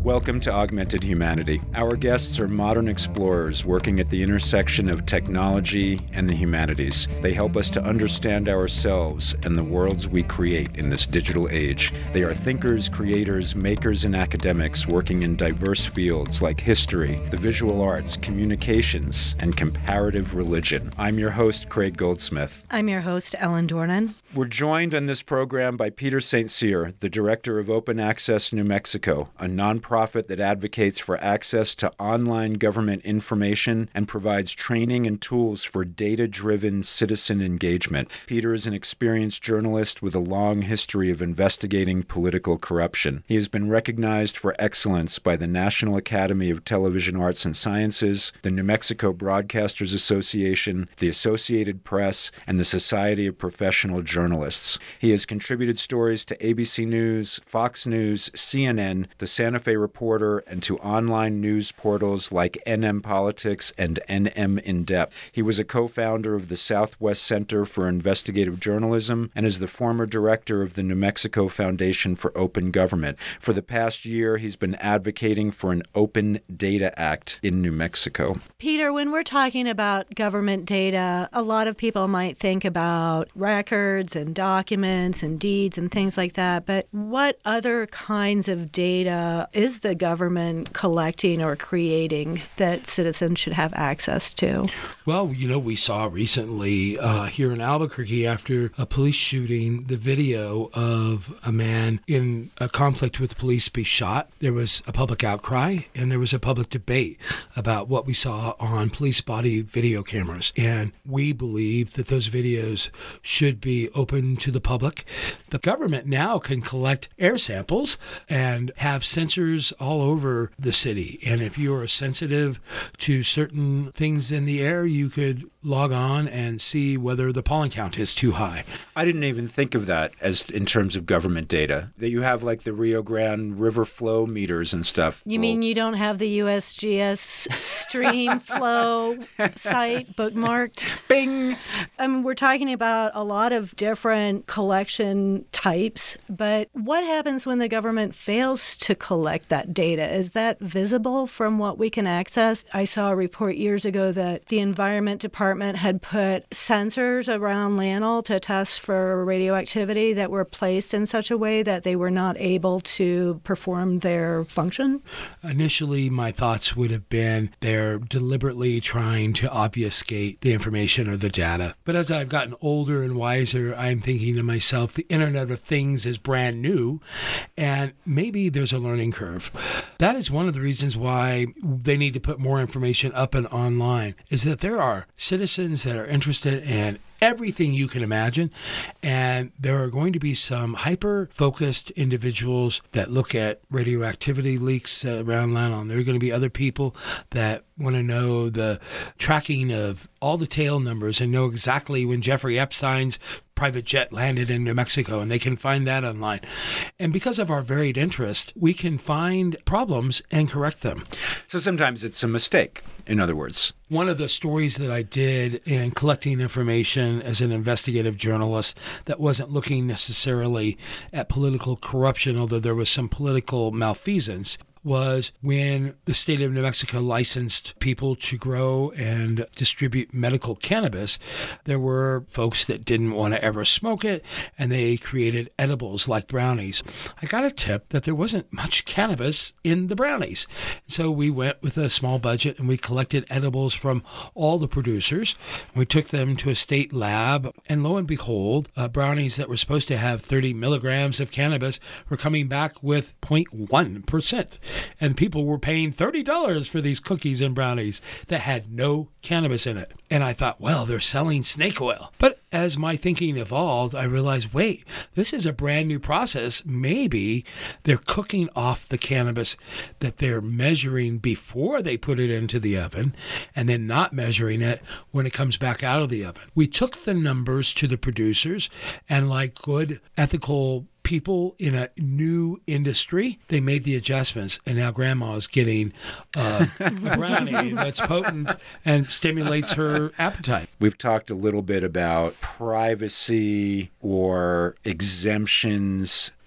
Welcome to Augmented Humanity. Our guests are modern explorers working at the intersection of technology and the humanities. They help us to understand ourselves and the worlds we create in this digital age. They are thinkers, creators, makers, and academics working in diverse fields like history, the visual arts, communications, and comparative religion. I'm your host, Craig Goldsmith. I'm your host, Ellen Dornan. We're joined on this program by Peter St. Cyr, the director of Open Access New Mexico, a nonprofit that advocates for access to online government information and provides training and tools for data-driven citizen engagement. Peter is an experienced journalist with a long history of investigating political corruption. He has been recognized for excellence by the National Academy of Television Arts and Sciences, the New Mexico Broadcasters Association, the Associated Press, and the Society of Professional Journalists. He has contributed stories to ABC News, Fox News, CNN, the Santa Fe Reporter, and to online news portals like NM Politics and NM In Depth. He was a co-founder of the Southwest Center for Investigative Journalism and is the former director of the New Mexico Foundation for Open Government. For the past year, he's been advocating for an Open Data Act in New Mexico. Peter, when we're talking about government data, a lot of people might think about records and documents and deeds and things like that, but what other kinds of data is the government collecting or creating that citizens should have access to? Well, we saw recently here in Albuquerque after a police shooting, the video of a man in a conflict with police be shot. There was a public outcry and there was a public debate about what we saw on police body video cameras. And we believe that those videos should be open to the public. The government now can collect air samples and have sensors all over the city. And if you are sensitive to certain things in the air, you could log on and see whether the pollen count is too high. I didn't even think of that as in terms of government data. That you have like the Rio Grande River flow meters and stuff. You mean you don't have the USGS stream flow site bookmarked? Bing! We're talking about a lot of different collection types, but what happens when the government fails to collect that data? Is that visible from what we can access? I saw a report years ago that the Environment Department had put sensors around Lanel to test for radioactivity that were placed in such a way that they were not able to perform their function. Initially, my thoughts would have been they're deliberately trying to obfuscate the information or the data. But as I've gotten older and wiser, I'm thinking to myself, the Internet of Things is brand new, and maybe there's a learning curve. That is one of the reasons why they need to put more information up and online, is that there are citizens that are interested in everything you can imagine, and there are going to be some hyper-focused individuals that look at radioactivity leaks around Lanel. There are going to be other people that want to know the tracking of all the tail numbers and know exactly when Jeffrey Epstein's private jet landed in New Mexico, and they can find that online. And because of our varied interest, we can find problems and correct them. So sometimes it's a mistake, in other words. One of the stories that I did in collecting information as an investigative journalist that wasn't looking necessarily at political corruption, although there was some political malfeasance, was when the state of New Mexico licensed people to grow and distribute medical cannabis. There were folks that didn't want to ever smoke it, and they created edibles like brownies. I got a tip that there wasn't much cannabis in the brownies. So we went with a small budget and we collected edibles from all the producers. We took them to a state lab, and lo and behold, brownies that were supposed to have 30 milligrams of cannabis were coming back with 0.1%. And people were paying $30 for these cookies and brownies that had no cannabis in it. And I thought, well, they're selling snake oil. But as my thinking evolved, I realized, wait, this is a brand new process. Maybe they're cooking off the cannabis that they're measuring before they put it into the oven and then not measuring it when it comes back out of the oven. We took the numbers to the producers, and like good ethical people in a new industry, they made the adjustments, and now grandma is getting a brownie that's potent and stimulates her appetite. We've talked a little bit about privacy or exemptions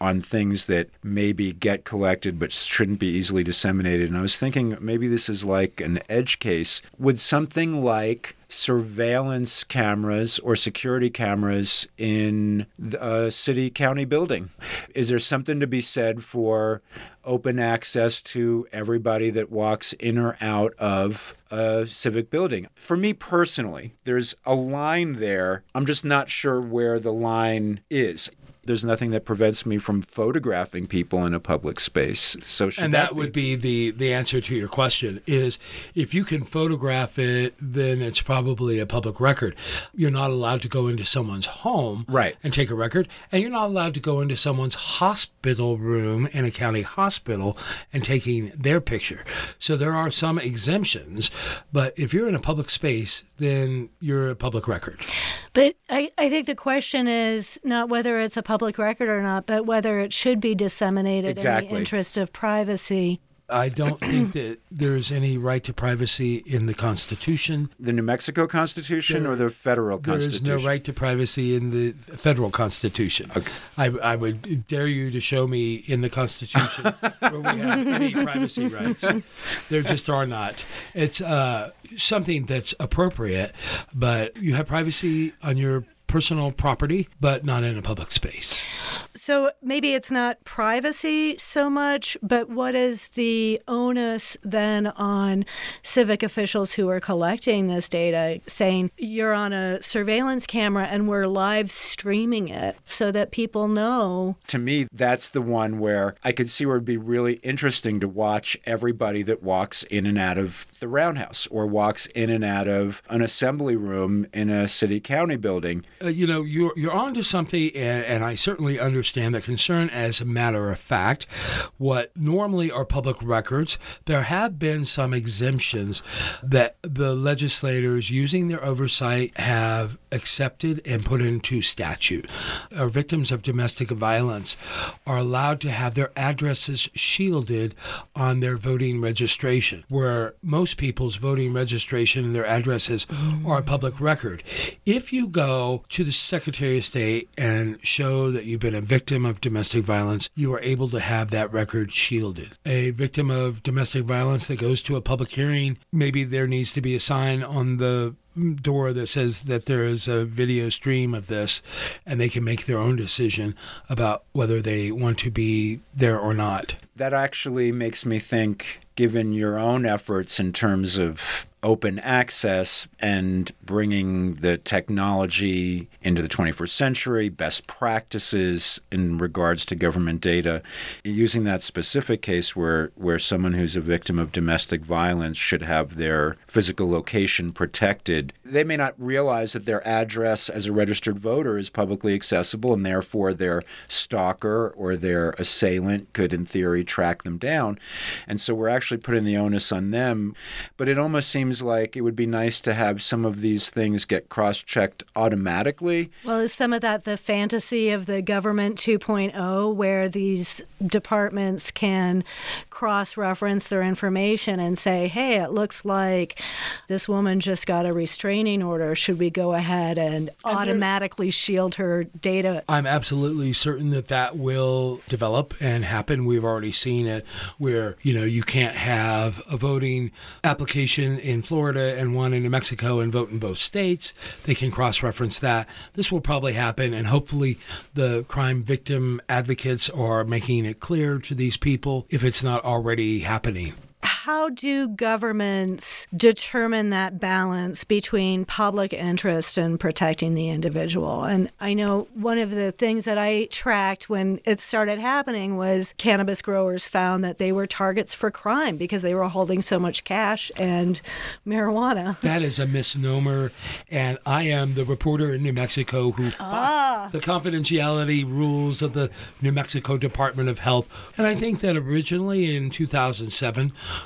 on things that maybe get collected but shouldn't be easily disseminated. And I was thinking maybe this is like an edge case. Would something like surveillance cameras or security cameras in a city county building? Is there something to be said for open access to everybody that walks in or out of a civic building? For me personally, there's a line there. I'm just not sure where the line is. There's nothing that prevents me from photographing people in a public space. So and that would be the answer to your question is if you can photograph it, then it's probably a public record. You're not allowed to go into someone's home and take a record, and you're not allowed to go into someone's hospital room in a county hospital and taking their picture. So there are some exemptions, but if you're in a public space, then you're a public record. But I think the question is not whether it's a public record or not, but whether it should be disseminated in the interest of privacy. I don't think that there's any right to privacy in the Constitution. The New Mexico Constitution or the federal Constitution? There is no right to privacy in the federal Constitution. Okay. I would dare you to show me in the Constitution where we have any privacy rights. There just are not. It's something that's appropriate, but you have privacy on your personal property, but not in a public space. So maybe it's not privacy so much, but what is the onus then on civic officials who are collecting this data, saying you're on a surveillance camera and we're live streaming it so that people know? To me, that's the one where I could see where it'd be really interesting to watch everybody that walks in and out of the roundhouse or walks in and out of an assembly room in a city county building. You're onto something, and I certainly understand the concern. As a matter of fact, what normally are public records, there have been some exemptions that the legislators, using their oversight, have accepted and put into statute. Our victims of domestic violence are allowed to have their addresses shielded on their voting registration, where most people's voting registration and their addresses are a public record. If you go to the Secretary of State and show that you've been a victim of domestic violence, you are able to have that record shielded. A victim of domestic violence that goes to a public hearing, maybe there needs to be a sign on the door that says that there is a video stream of this, and they can make their own decision about whether they want to be there or not. That actually makes me think, given your own efforts in terms of open access and bringing the technology into the 21st century, best practices in regards to government data, using that specific case where someone who's a victim of domestic violence should have their physical location protected. They may not realize that their address as a registered voter is publicly accessible, and therefore their stalker or their assailant could, in theory, track them down. And so we're actually putting the onus on them. But it almost seems like it would be nice to have some of these things get cross-checked automatically. Well, is some of that the fantasy of the government 2.0, where these departments can cross-reference their information and say, hey, it looks like this woman just got a restraining order. Should we go ahead and automatically shield her data? I'm absolutely certain that will develop and happen. We've already seen it where, you can't have a voting application in Florida and one in New Mexico and vote in both states. They can cross-reference that. This will probably happen, and hopefully the crime victim advocates are making it clear to these people if it's not already happening. How do governments determine that balance between public interest and protecting the individual? And I know one of the things that I tracked when it started happening was cannabis growers found that they were targets for crime because they were holding so much cash and marijuana. That is a misnomer, and I am the reporter in New Mexico who fought the confidentiality rules of the New Mexico Department of Health. And I think that originally in 2007,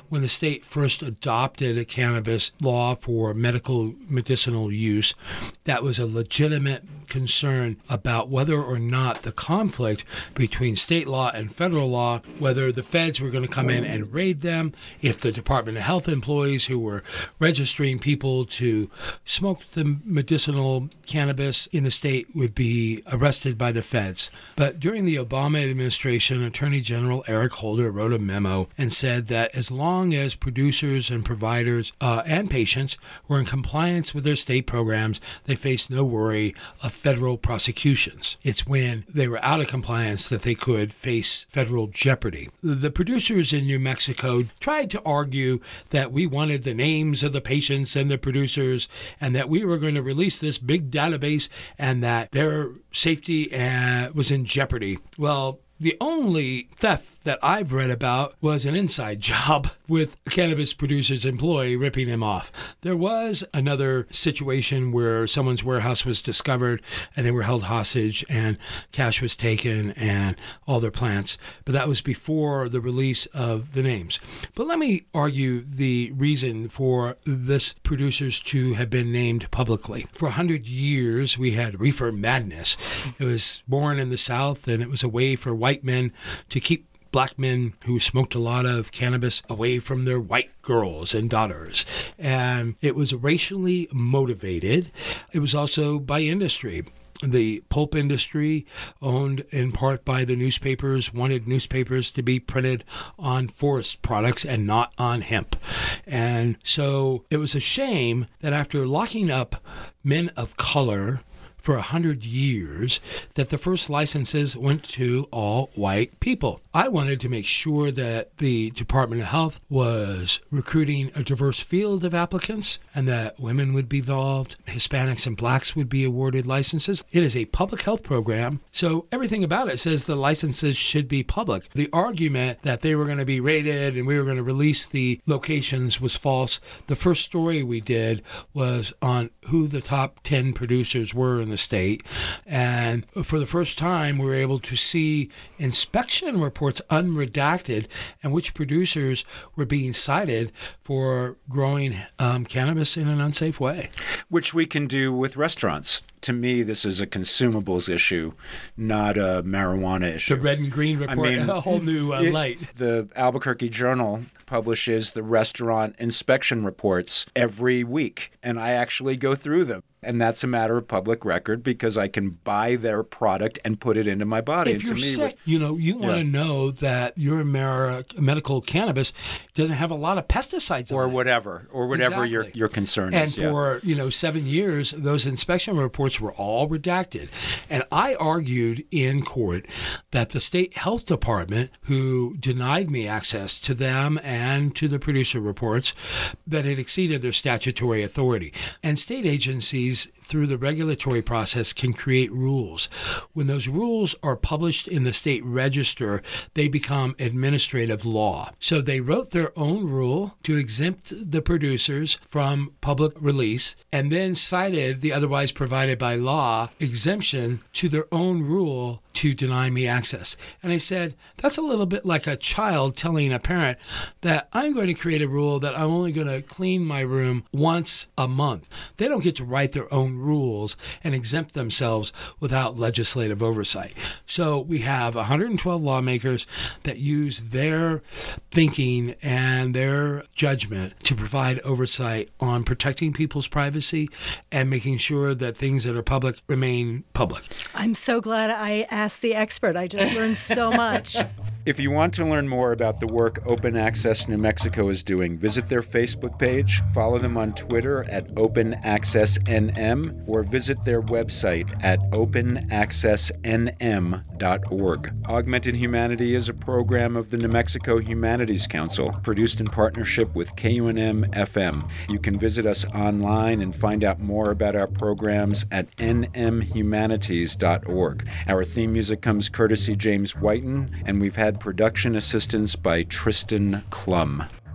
when the state first adopted a cannabis law for medicinal use, that was a legitimate concern about whether or not the conflict between state law and federal law, whether the feds were going to come in and raid them, if the Department of Health employees who were registering people to smoke the medicinal cannabis in the state would be arrested by the feds. But during the Obama administration, Attorney General Eric Holder wrote a memo and said that as long as producers and providers and patients were in compliance with their state programs, they faced no worry of federal prosecutions. It's when they were out of compliance that they could face federal jeopardy. The producers in New Mexico tried to argue that we wanted the names of the patients and the producers and that we were going to release this big database and that their safety was in jeopardy. Well, the only theft that I've read about was an inside job with a cannabis producer's employee ripping him off. There was another situation where someone's warehouse was discovered and they were held hostage and cash was taken and all their plants, but that was before the release of the names. But let me argue the reason for this producers to have been named publicly. For 100 years, we had reefer madness. It was born in the South and it was a way for white men to keep black men who smoked a lot of cannabis away from their white girls and daughters. And it was racially motivated. It was also by industry. The pulp industry, owned in part by the newspapers, wanted newspapers to be printed on forest products and not on hemp. And so it was a shame that after locking up men of color for 100 years, that the first licenses went to all white people. I wanted to make sure that the Department of Health was recruiting a diverse field of applicants and that women would be involved, Hispanics and blacks would be awarded licenses. It is a public health program, so everything about it says the licenses should be public. The argument that they were going to be rated and we were going to release the locations was false. The first story we did was on who the top 10 producers were in the state. And for the first time, we were able to see inspection reports unredacted and which producers were being cited for growing cannabis in an unsafe way. Which we can do with restaurants. To me, this is a consumables issue, not a marijuana issue. The red and green report, a whole new light. The Albuquerque Journal publishes the restaurant inspection reports every week, and I actually go through them. And that's a matter of public record because I can buy their product and put it into my body. If you're sick, you want to know that your medical cannabis doesn't have a lot of pesticides or on it. Whatever Exactly. your concern and is. And for 7 years, those inspection reports were all redacted. And I argued in court that the state health department, who denied me access to them and to the producer reports, that it exceeded their statutory authority. And state agencies, through the regulatory process, can create rules. When those rules are published in the state register, they become administrative law. So they wrote their own rule to exempt the producers from public release and then cited the otherwise provided by law exemption to their own rule to deny me access. And I said, that's a little bit like a child telling a parent that I'm going to create a rule that I'm only going to clean my room once a month. They don't get to write their own rules and exempt themselves without legislative oversight. So we have 112 lawmakers that use their thinking and their judgment to provide oversight on protecting people's privacy and making sure that things that are public remain public. I'm so glad I asked the expert. I just learned so much. If you want to learn more about the work Open Access New Mexico is doing, visit their Facebook page, follow them on Twitter at OpenAccessNM, or visit their website at openaccessnm.org. Augmented Humanity is a program of the New Mexico Humanities Council, produced in partnership with KUNM-FM. You can visit us online and find out more about our programs at nmhumanities.org. Our theme music comes courtesy James Whiten, and we've had production assistance by Tristan Klum.